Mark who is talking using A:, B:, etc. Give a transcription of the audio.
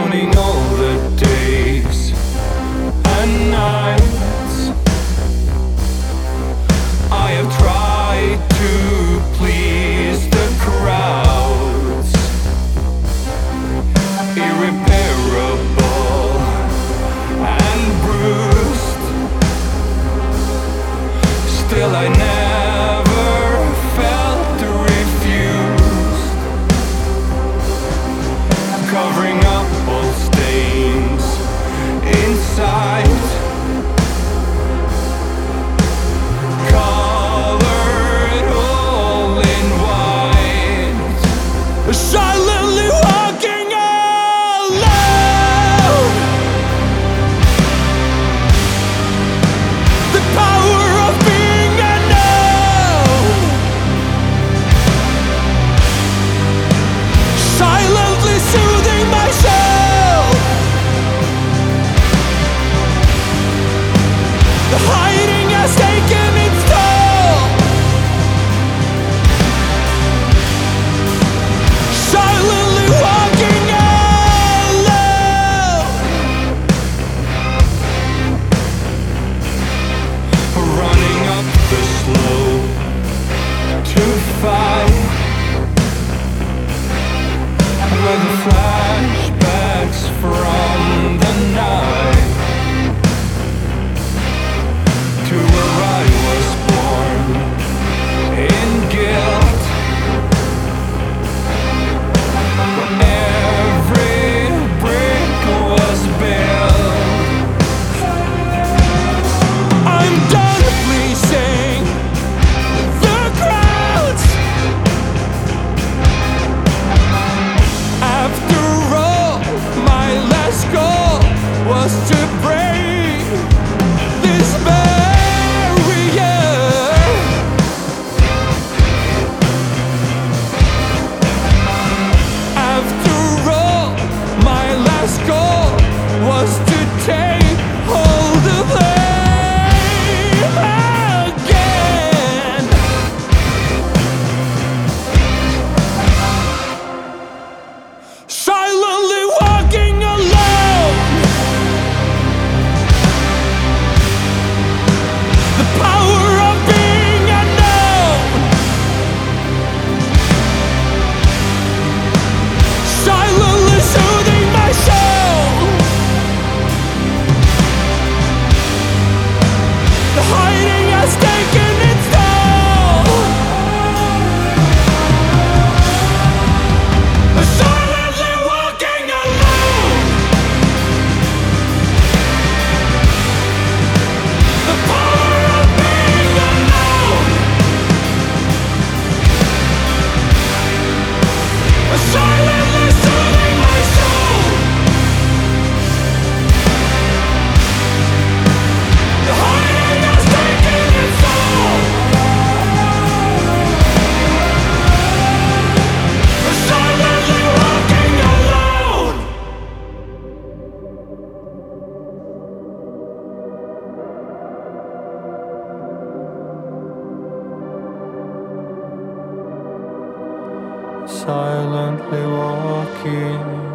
A: counting all the days and nights I have tried to please the crowds. Irreparable and bruised, still I never felt refused. Covering up all stains inside, colored all in white. Silently walking alone, the power of being unknown. Silently soothing my soul, the hiding has taken its toll. Silently walking alone, running up the slope to fight, with the flashbacks from the night to where I was born in guilt, when every brick was built. I'm done pleasing the crowds. After all, my last goal was to break this barrier. After all, my last goal was to take hold of them again. Silently walking alone, the power of being unknown. Silently soothing my soul, the hiding has taken its toll. Silently walking alone, the power of being unknown. Silently soothing my soul, the hiding has taken its toll. Silently walking alone. Silently walking